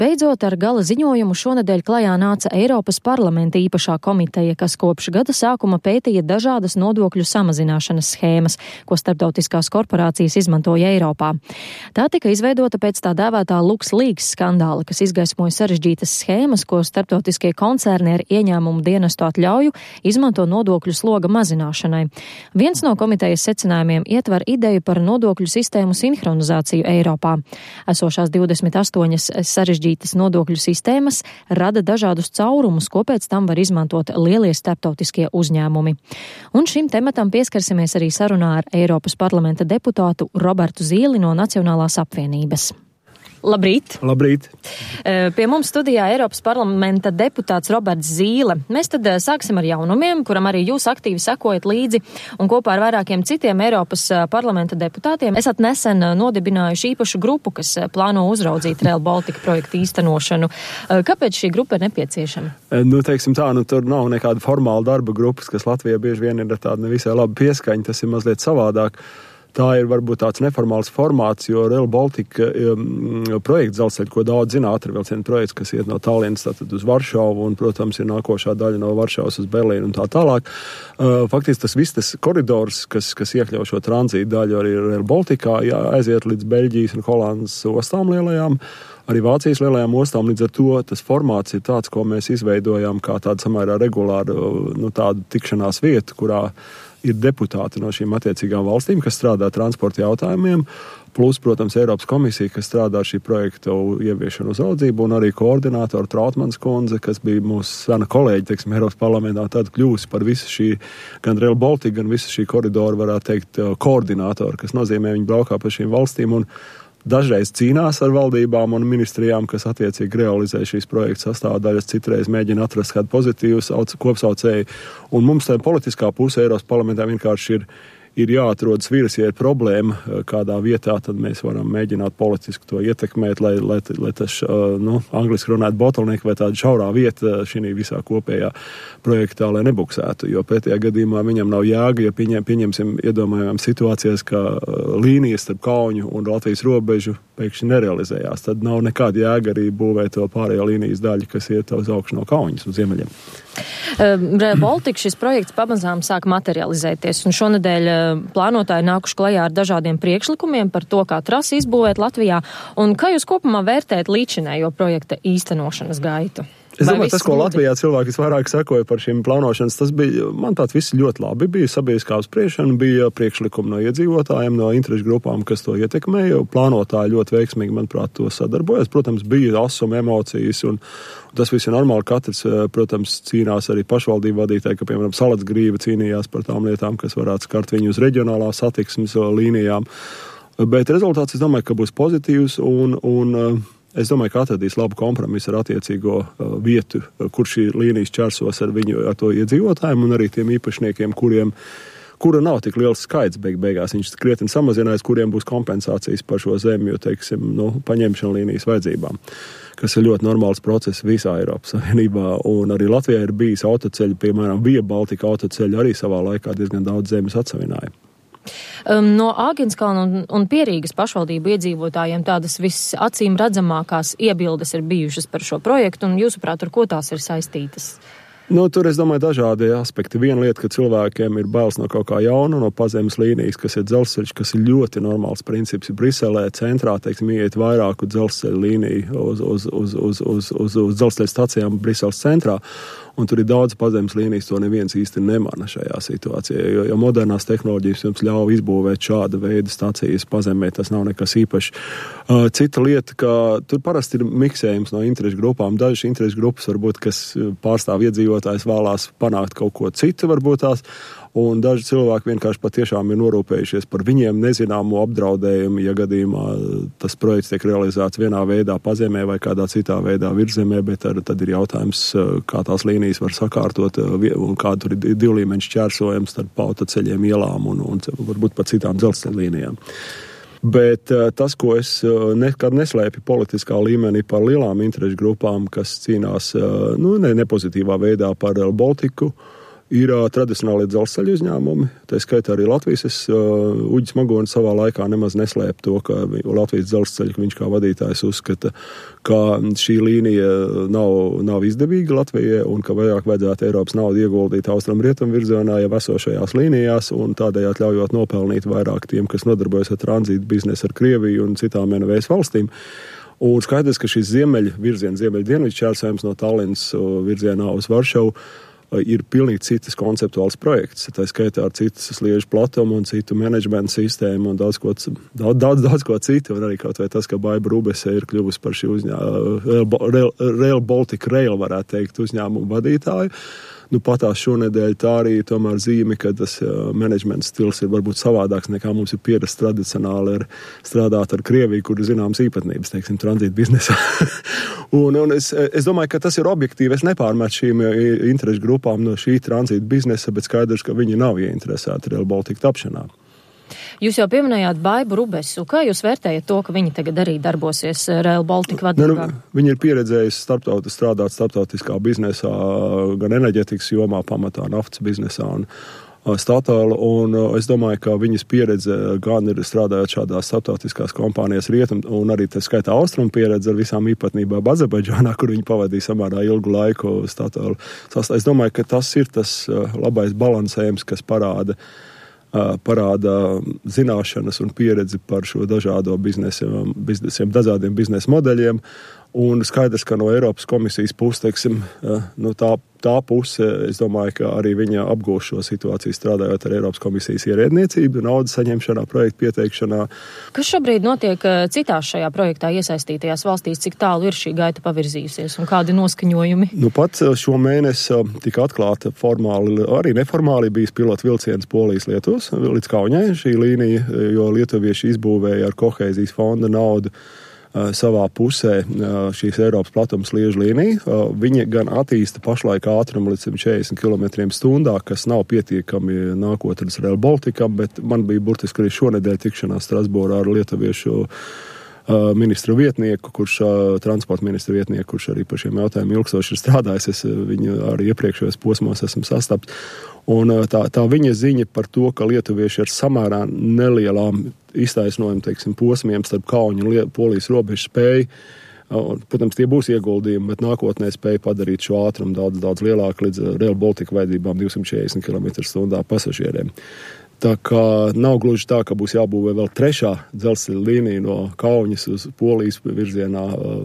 Beidzot, ar gala ziņojumu šonedēļ klajā nāca Eiropas parlamenta īpašā komiteja, kas kopš gada sākuma pētīja dažādas nodokļu samazināšanas schēmas, ko starptautiskās korporācijas izmantoja Eiropā. Tā tika izveidota pēc tā dēvētā LuxLeaks skandāla, kas izgaismoja sarežģītas schēmas, ko starptautiskie koncerni ar ieņēmumu dienestu atļauju izmanto nodokļu sloga mazināšanai. Viens no komitejas secinājumiem ietver ideju par nodokļu sistēmu sinhronizāciju Eiropā. Esošās 28 sarežģītas nodokļu sistēmas rada dažādus caurumus, ko pēc tam var izmantot lielie starptautiskie uzņēmumi. Un šim tematam pieskarsimies arī sarunā ar Eiropas parlamenta deputātu Robertu Zīli no Nacionālās apvienības. Labrīt! Labrīt! Pie mums studijā Eiropas parlamenta deputāts Roberts Zīle. Mēs tad sāksim ar jaunumiem, kuram arī jūs aktīvi sekojat līdzi, un kopā ar vairākiem citiem Eiropas parlamenta deputātiem esat nesen nodibinājuši īpašu grupu, kas plāno uzraudzīt Rail Baltica projektu īstenošanu. Kāpēc šī grupa ir nepieciešama? Teiksim tā, tur nav nekāda formāla darba grupas, kas Latvijā bieži vien ir tāda nevisai laba pieskaņa, tas ir mazliet savādāk. Tā ir varbūt tāds neformāls formāts, jo Rail Baltica projekts dzelzceļa, ko daudz zina, ātrvilciena projekts, kas iet no Tallinas tātad uz Varšavu, un, protams, ir nākošā daļa no Varšavas uz Berlīnu un tā tālāk. Faktiski tas koridors, kas iekļauj šo tranzītu daļu arī Rail Balticā, aiziet līdz Beļģijas un Holandas ostām lielajām, arī Vācijas lielajām ostām. Līdz ar to tas formāts ir tāds, ko mēs izveidojām kā tādu samērā regulāru, tādu tikšanās vietu, kurā ir deputāti no šīm attiecīgām valstīm, kas strādā transporta jautājumiem, plus, protams, Eiropas komisija, kas strādā ar šī projekta ieviešanu uzraudzību, un arī koordinātori Trautmanas kundze, kas bija mūsu sena kolēģi, Eiropas parlamentā, tad kļūsi par visu šī, gan Rail Baltica, gan visu šī koridoru, varētu teikt, koordinātori, kas nozīmē, viņi braukā pa šīm valstīm un dažreiz cīnās ar valdībām un ministrijām, kas attiecīgi realizē šīs projekta sastāvdaļas, citreiz mēģina atrast kādu pozitīvu kopsaucēju. Un mums tā politiskā puse Eiropas parlamentā vienkārši ir jāatrod sviras, ja ir problēma kādā vietā, tad mēs varam mēģināt politiski to ietekmēt, lai tas, angliski runāt bottleneck vai tāda šaurā vieta šī visā kopējā projektā, lai nebuksētu, jo pretējā gadījumā viņam nav jēga, ja pieņemsim iedomājām situācijas, ka līnijas starp Kauņu un Latvijas robežu pēkšņi nerealizējās, tad nav nekāda jēga arī būvēt to pārējo līnijas daļu, kas iet uz augšu no Kauņas uz ziemeļiem. Rail Baltica šis projekts pamazām sāk materializēties, un šonedēļ plānotāji nākuši klajā ar dažādiem priekšlikumiem par to, kā trasi izbūvēt Latvijā, un kā jūs kopumā vērtējat līdzinējo projekta īstenošanas gaitu? Es domāju, tas, ko Latvijā cilvēki vairāk sekoja par šīm plānošanas, tas bija, manuprāt, viss ļoti labi. Bija sabiedriskā apspriešana, bija priekšlikumi no iedzīvotājiem, no interešu grupām, kas to ietekmēja. Plānotāji ļoti veiksmīgi, manuprāt, to sadarbojas. Protams, bija asuma emocijas, un tas viss ir normāli. Katrs, protams, cīnās arī pašvaldību vadītāji, ka, piemēram, Salacgrīva cīnījās par tām lietām, kas varētu skart viņu uz reģionālās satiksmes līnijām. Bet rezultāts, es domāju, ka būs pozitīvs, un es domāju, ka atradīs labu kompromisu ar attiecīgo vietu, kur šī līnijas čērsos ar to iedzīvotājiem un arī tiem īpašniekiem, kura nav tik liels skaits beigās. Viņš krietni samazinājis, kuriem būs kompensācijas par šo zemi, jo, paņemšana līnijas vajadzībām, kas ir ļoti normāls process visā Eiropas Savienībā. Un arī Latvijā ir bijis autoceļi, piemēram, Via Baltica autoceļi arī savā laikā diezgan daudz zemes atsavināja. No Āgenskalna un Pierīgas pašvaldību iedzīvotājiem tādas visacīm redzamākās iebildes ir bijušas par šo projektu, un jūsuprāt, ar ko tās ir saistītas? Tur, es domāju, dažādi aspekti. Viena lieta, ka cilvēkiem ir bailes no kaut kā jauna, no pazemes līnijas, kas ir dzelzceļš, kas ir ļoti normāls princips. Briselē centrā, ieiet vairāku dzelzceļa līniju uz dzelzceļa stacijām Briseles centrā, un tur ir daudz pazemes līnijas, to neviens īsti nemana šajā situācijā, jo modernās tehnoloģijas jums ļauj izbūvēt šāda veida stacijas pazemē, tas nav nekas īpašs. Cita lieta, ka tur parasti ir miksējums no interešu grupām. Dažas interešu grupas varbūt, kas pārstāv iedzīvotājs, vēlās panākt kaut ko citu, varbūt tās, un daži cilvēki vienkārši patiešām ir norūpējušies par viņiem nezināmo apdraudējumu, ja gadījumā tas projekts tiek realizēts vienā veidā pazemē vai kādā citā veidā virzemē, bet tad ir jautājums, kā tās līnijas var sakārtot un kā tur ir divlīmeņu šķērsojums starp autoceļiem, ielām un varbūt pat citām dzelzceļa līnijām. Bet tas, ko es nekad neslēpju politiskā līmenī par lielām interešu grupām, kas cīnās nepozitīvā veidā par Rail Baltiku, Ir tradicionāli dzelzceļa uzņēmumi, tā skaitā arī Latvijas. Uģis Magonis savā laikā nemaz neslēp to, ka Latvijas dzelzceļa, viņš kā vadītājs uzskata, ka šī līnija nav izdevīga Latvijai un ka vajadzētu Eiropas naudu ieguldīt austrumu-rietumu virzienā jau esošajās līnijās un tādējādi ļaujot nopelnīt vairāk tiem, kas nodarbojas ar tranzītu biznesu ar Krieviju un citām NVS valstīm. Un skaidrs, ka šis ziemeļdienvidu šķērsojums no Tallinas virzienā uz Varšavu ir pilnīgi citas konceptuāls projekts. Tā skaitā ar citas sliežu platumu un citu menedžmentu sistēmu un daudz ko citu. Un arī kaut vai tas, ka Baiba Rubese ir kļuvusi par šī Rail Baltica Rail, varētu teikt, uzņēmumu vadītāju. Patās šonedēļ tā arī tomēr zīme, ka tas menedžmenta stils ir varbūt savādāks nekā mums ir pierasts tradicionāli strādāt ar Krieviju, kur ir zināmas īpatnības, teiksim, tranzīta biznesā. un es domāju, ka tas ir objektīvi. Es nepārmetu šīm interešu grupām no šī tranzīta biznesa, bet skaidrs, ka viņi nav ieinteresēti Rail Baltica tapšanā. Jūs jau pieminējāt Baibu Rubesu. Kā jūs vērtējat to, ka viņi tagad arī darbosies Rail Baltica vadībā? Viņi ir pieredzējuši strādāt starptautiskā biznesā, gan enerģetikas jomā, pamatā naftas biznesā un Statoil. Un es domāju, ka viņas pieredze gan ir strādājot šādās starptautiskās kompānijas rietum un arī tā skaitā austrumu pieredze ar visām īpatnībām Azerbaidžānā, kur viņi pavadīja samērā ilgu laiku Statoil. Es domāju, ka tas ir tas labais balansējums, kas parāda zināšanas un pieredzi par šo dažādo biznesiem, dažādiem biznesa modeļiem. Un skaidrs, ka no Eiropas komisijas puses, teiksim, tā puse, es domāju, ka arī viņa apgūs šo situāciju strādājot ar Eiropas komisijas ierēdniecību, naudas saņemšanā, projektu pieteikšanā. Kas šobrīd notiek citās šajā projektā iesaistītajās valstīs, cik tālu ir šī gaita pavirzījusies un kādi noskaņojumi? Pat šo mēnesi tika atklāta formāli, arī neformāli bijis pilota vilciens Polijas-Lietuvas līdz Kaunijai šī līnija, jo lietuvieši izbūvēja ar kohēzijas fonda naudu savā pusē šīs Eiropas platuma sliežu līniju. Viņa gan attīsta pašlaik ātrumu līdz 140 km/h, kas nav pietiekami nākotnes Rail Balticam, bet man bija burtiski arī šonedēļ tikšanās Strasbūrā ar lietuviešu ministru vietnieku, transporta ministru vietnieku, kurš arī par šiem jautājumiem ilgstoši ir strādājis. Es viņu arī iepriekšējos posmos esmu sastaps. Un tā viņa ziņa par to, ka lietuvieši ar samērā nelielām iztaisnojumu, teiksim, posmiem starp Kaunu un Polijas robežu spēju, protams, tie būs ieguldījumi, bet nākotnē spēja padarīt šo ātrumu daudz lielāku līdz Rail Baltica vajadzībām 240 km/h pasažieriem. Tā kā nav gluži tā, ka būs jābūvē vēl trešā dzelzceļa līnija no Kaunas uz Polijas virzienā.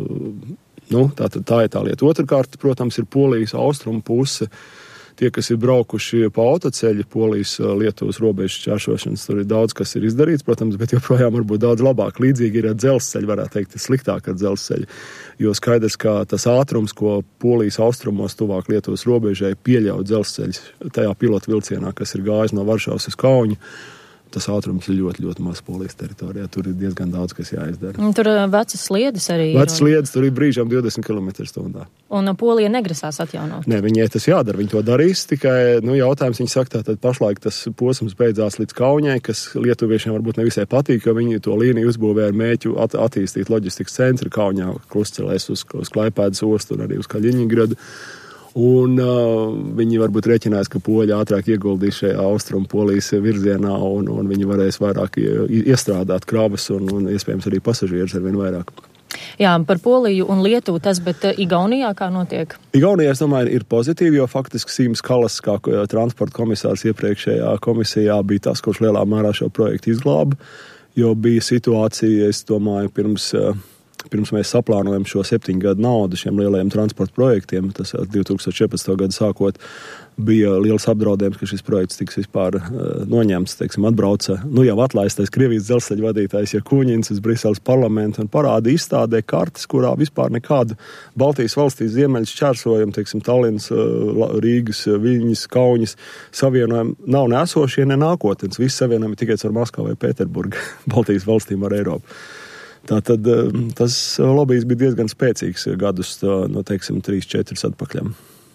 Tā ir tā lieta. Otrkārt, protams, ir Polijas austrumu puse. Tie, kas ir braukuši pa autoceļu, Polijas-Lietuvas robežas šķēršošanas, tur ir daudz, kas ir izdarīts, protams, bet joprojām varbūt daudz labāk. Līdzīgi ir ar dzelzceļu, varētu teikt, sliktāk ar dzelzceļu. Jo skaidrs, ka tas ātrums, ko Polijas austrumos tuvāk Lietuvas robežai pieļauj dzelzceļš tajā pilota vilcienā, kas ir gājis no Varšavas uz Kaunu, tas ātrums ir ļoti, ļoti maz Polijas teritorijā. Tur ir diezgan daudz, kas jāizdara. Tur vecas sliedes arī ir. Vecas sliedes, tur ir brīžām 20 km/h. Un Polija negrasās atjaunot? Nē, viņai tas jādara, viņi to darīs, tikai, jautājums, viņi saka, tad pašlaik tas posms beidzās līdz Kaunijai, kas lietuviešiem varbūt nevisai patīk, jo viņi to līniju uzbūvēja ar mēķu attīstīt loģistikas centru Kaunijā, Krustcelēs uz Klaipēdas ostu un arī uz Kaļiņingradu. Un viņi varbūt rēķinās, ka poļi ātrāk ieguldīs šajā austrumu Polijas virzienā un viņi varēs vairāk iestrādāt kravas un iespējams arī pasažierus arvien vairāk. Jā, par Poliju un Lietuvu tas, bet Igaunijā kā notiek? Igaunijā, es domāju, ir pozitīvi, jo faktiski Sīms Kalas, kā transporta komisārs iepriekšējā komisijā, bija tas, kurš lielā mērā šo projektu izglāba, jo bija situācija, es domāju, pirms mēs saplānojam šo 7 gadu naudu šiem lielajiem transporta projektiem, tas 2014. gadu sākot, bija liels apdraudējums, ka šis projekts tiks vispār noņemts, teiksim, atbrauca, jau atlaistais Krievijas dzelzceļa vadītājs Jakuņins uz Briseles parlamentu un parāda izstādē kartes, kurā vispār nekādu Baltijas valstīs ziemeļu šķērsojumu, teiksim, Tallinas, Rīgas, Viļņas, Kaunas savienojumu nav ne esošie, ne nākotnes. Visi savienojumi tikai ar Maskavu vai Pēterburgu, Baltijas valstīm ar Eiropu. Tātad tas lobijs bija diezgan spēcīgs gadus, 3-4 atpakaļ.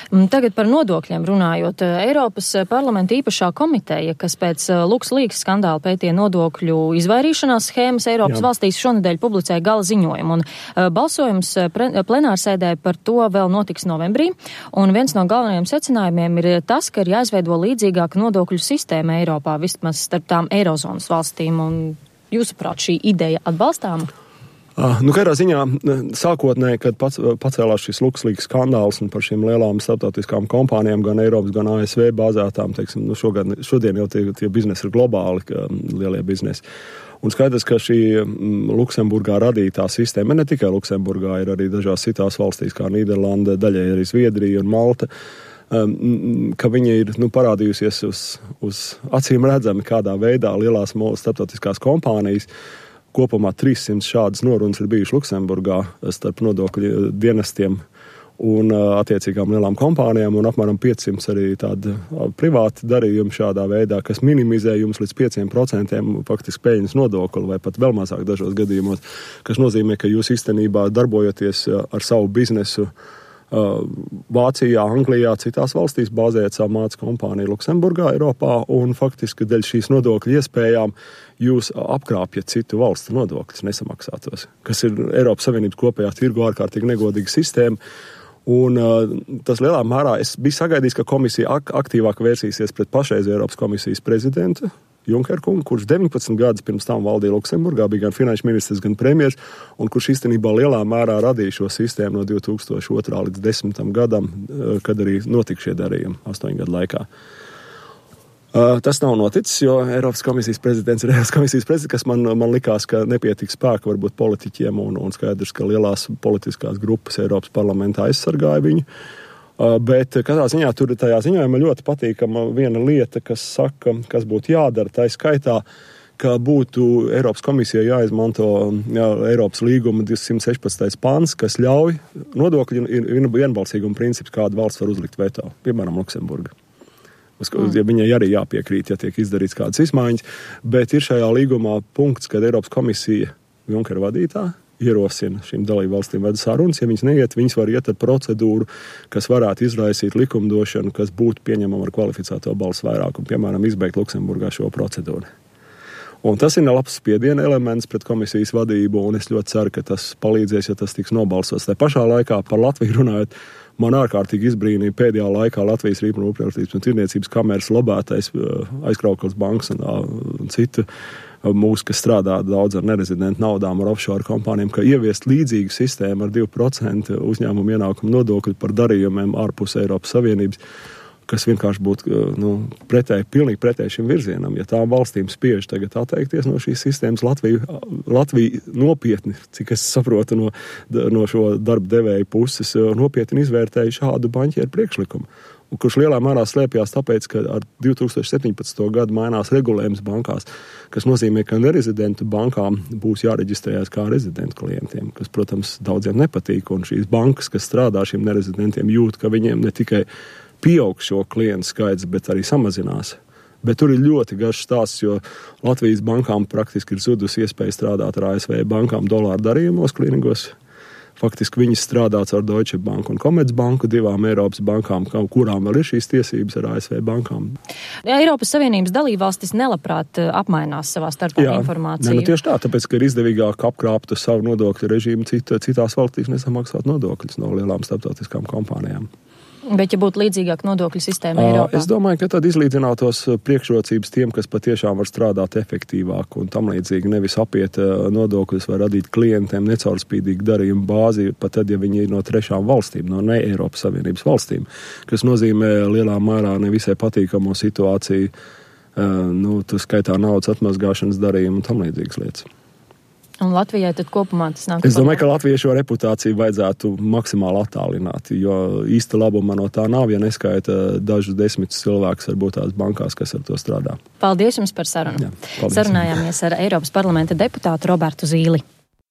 Tagad par nodokļiem runājot. Eiropas parlamenta īpašā komiteja, kas pēc LuxLeaks skandāla pētīja nodokļu izvairīšanās schēmas Eiropas valstīs, šonedēļ publicēja gala ziņojumu. Un balsojums plenārsēdē par to vēl notiks novembrī. Un viens no galvenajiem secinājumiem ir tas, ka ir jāizveido līdzīgāka nodokļu sistēma Eiropā, vismaz starp tām Eirozonas valstīm. Un jūsuprāt, šī ideja atbalstāma? Katrā ziņā sākotnēji, kad pacēlās šis LuxLeaks skandāls un par šīm lielām starptautiskām kompānijām, gan Eiropas, gan ASV bāzētām, teiksim, šodien jau tie biznesi ir globāli, lielie biznesi. Un skaidrs, ka šī Luksemburgā radītā sistēma, ne tikai Luksemburgā, ir arī dažās citās valstīs, kā Nīderlanda, daļai arī Zviedrija un Malta, ka viņa ir parādījusies uz acīm redzami, kādā veidā lielās starptautiskās kompānijas. Kopumā 300 šādas norunas ir bijušas Luksemburgā starp nodokļu dienestiem un attiecīgām lielām kompānijām, un apmēram 500 arī tādi privāti darījumi šādā veidā, kas minimizē jums līdz 5% faktiski peļņas nodokli, vai pat vēl mazāk dažos gadījumos, kas nozīmē, ka jūs īstenībā darbojoties ar savu biznesu Vācijā, Anglijā, citās valstīs, bāzējat savu mātes kompāniju Luksemburgā, Eiropā, un faktiski dēļ šīs nodokļu iespējām jūs apkrāpjat citu valstu nodokļus nesamaksātos, kas ir Eiropas Savienības kopējā tirgu ārkārtīgi negodīga sistēma. Un tas lielā mērā es biju sagaidījis, ka komisija aktīvāk vērsīsies pret pašreiz Eiropas komisijas prezidentu Junker kungu, kurš 19 gadus pirms tam valdīja Luksemburgā, bija gan finanšu ministrs, gan premjers, un kurš īstenībā lielā mērā radīja šo sistēmu no 2002. līdz 10. gadam, kad arī notika šie darījumi 8 gadu laikā. Tas nav noticis, jo Eiropas komisijas prezidents ir Eiropas komisijas prezidents, kas man likās, ka nepietiks spēka varbūt politiķiem, un skaidrs, ka lielās politiskās grupas Eiropas parlamentā aizsargāja viņu. Bet katrā ziņā tur tajā ziņojumā ļoti patīkama viena lieta, kas saka, kas būtu jādara, tā skaitā, ka būtu Eiropas komisijai jāizmanto Eiropas līguma 216. pants, kas ļauj nodokļu vienbalsīguma princips, kādu valsts var uzlikt veto, piemēram, Luksemburga. Ja viņai arī jāpiekrīt, ja tiek izdarīts kādas izmaiņas, bet ir šajā līgumā punkts, kad Eiropas komisija Junkera vadītā ierosina šīm dalību valstīm veda sarunas. Ja viņas neiet, viņas var iet ar procedūru, kas varētu izraisīt likumdošanu, kas būtu pieņemama ar kvalificēto balsu vairākumu, piemēram, izbeigt Luksemburgā šo procedūru. Un tas ir labs spiediena elements pret komisijas vadību, un es ļoti ceru, ka tas palīdzēs, ja tas tiks nobalsots. Tā pašā laikā par Latviju runājot, man ārkārtīgi izbrīnīja pēdējā laikā Latvijas Rūpniecības un tirniecības kameras lobētais Aizkraukles bankas un citu mūsu, kas strādā daudz ar nerezidentu naudām, ar offshore kompānijām, ka ieviest līdzīgu sistēmu ar 2% uzņēmumu ienākumu nodokļu par darījumiem ārpus Eiropas Savienības, kas vienkārši būtu pilnīgi pretēji šim virzienam. Ja tām valstīm spiež tagad atteikties no šīs sistēmas, Latvija nopietni, cik es saprotu no šo darba devēju puses, nopietni izvērtēja šādu banķieru priekšlikumu, kurš lielā mērā slēpjās tāpēc, ka ar 2017. gadu mainās regulējums bankās, kas nozīmē, ka nerezidentu bankām būs jāreģistrējas kā rezidentu klientiem, kas, protams, daudziem nepatīk, un šīs bankas, kas strādā šiem nerezidentiem, jūt, ka viņiem ne tikai pieaug šo klientu skaits, bet arī samazinās. Bet tur ir ļoti garš stāsts, jo Latvijas bankām praktiski ir zudusi iespēja strādāt ar ASV bankām dolāru darījumos, klīningos. Faktiski viņas strādāts ar Deutsche Bank un Commerzbanku, divām Eiropas bankām, kurām vēl ir šīs tiesības ar ASV bankām. Eiropas Savienības dalībvalstis nelabprāt apmainās savā starpā informāciju. Tieši tā, tāpēc, ka ir izdevīgāk apkrāpt savu nodokļu režīmu citās valstīs nesamaksāt nodokļus no lielām starptautiskām kompānijām. Bet, ja būtu līdzīgāk nodokļu sistēma Eiropā? Es domāju, ka tad izlīdzinātos priekšrocības tiem, kas patiešām var strādāt efektīvāk un tam līdzīgi, nevis apiet nodokļus vai radīt klientiem necaurspīdīgu darījumu bāzi, pat tad, ja viņi ir no trešām valstīm, no ne Eiropas Savienības valstīm, kas nozīmē lielā mērā nevisai patīkamo situāciju, tas skaitā naudas atmazgāšanas darījumu un tam līdzīgas lietas. Un Latvijai tad kopumā tas nāk? Es domāju, ka Latvijai šo reputāciju vajadzētu maksimāli attālināt, jo īsta labuma no tā nav, ja neskaita dažus 10 cilvēkus varbūt tās bankās, kas ar to strādā. Paldies jums par sarunu. Sarunājāmies ar Eiropas parlamenta deputātu Robertu Zīli.